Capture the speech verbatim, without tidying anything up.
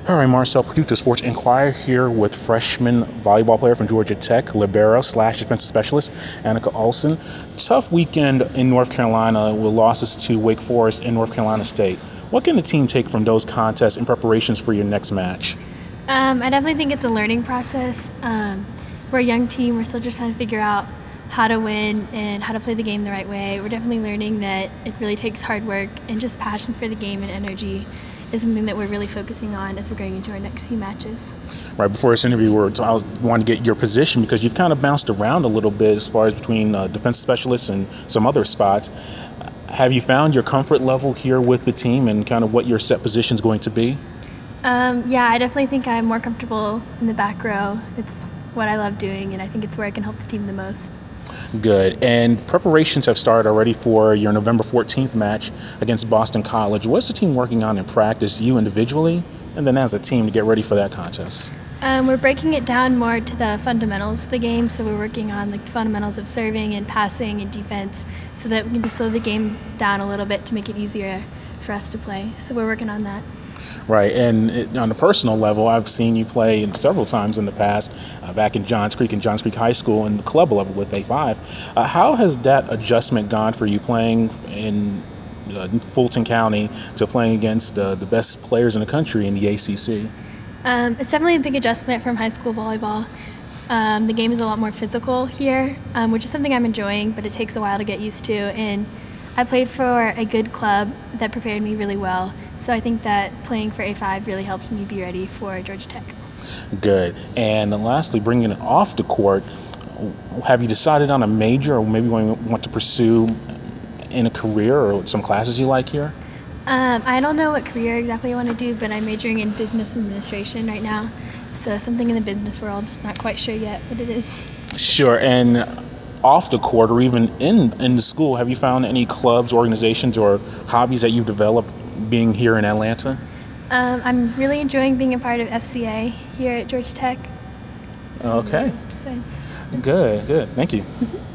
All right, Marcel Purdue, the Sports Inquirer here with freshman volleyball player from Georgia Tech, libero slash defensive specialist, Annika Olson. Tough weekend in North Carolina with losses to Wake Forest and North Carolina State. What can the team take from those contests in preparations for your next match? Um, I definitely think it's a learning process. Um, we're a young team. We're still just trying to figure out how to win and how to play the game the right way. We're definitely learning that it really takes hard work and just passion for the game and energy is something that we're really focusing on as we're going into our next few matches. Right before this interview, we were t- I was wanting to get your position because you've kind of bounced around a little bit as far as between uh, defensive specialists and some other spots. Have you found your comfort level here with the team and kind of what your set position is going to be? Um, yeah, I definitely think I'm more comfortable in the back row. It's what I love doing, and I think it's where I can help the team the most. Good. And preparations have started already for your November fourteenth match against Boston College. What's the team working on in practice, you individually, and then as a team to get ready for that contest? Um, we're breaking it down more to the fundamentals of the game, so we're working on the fundamentals of serving and passing and defense so that we can just slow the game down a little bit to make it easier for us to play. So we're working on that. Right, and it, on a personal level, I've seen you play several times in the past, uh, back in Johns Creek and Johns Creek High School and the club level with A five. Uh, how has that adjustment gone for you playing in uh, Fulton County to playing against uh, the best players in the country in the A C C? Um, it's definitely a big adjustment from high school volleyball. Um, the game is a lot more physical here, um, which is something I'm enjoying, but it takes a while to get used to. And I played for a good club that prepared me really well. So I think that playing for A five really helped me be ready for Georgia Tech. Good. And lastly, bringing it off the court, have you decided on a major or maybe want to pursue in a career or some classes you like here? Um, I don't know what career exactly I want to do, but I'm majoring in business administration right now. So something in the business world. Not quite sure yet what it is. Sure. And off the court or even in, in the school, have you found any clubs, organizations, or hobbies that you've developed being here in Atlanta? Um, I'm really enjoying being a part of F C A here at Georgia Tech. Okay. Good, good. Thank you.